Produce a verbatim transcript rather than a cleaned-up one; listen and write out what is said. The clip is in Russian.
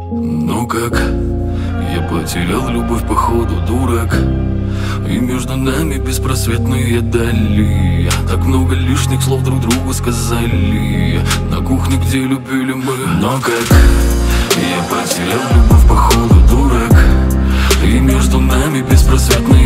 Ну как? Я потерял любовь, походу, дурак. И между нами беспросветные дали. Так много лишних слов друг другу сказали на кухне, где любили мы. Но как? Я потерял любовь, походу, дурак. И между нами беспросветные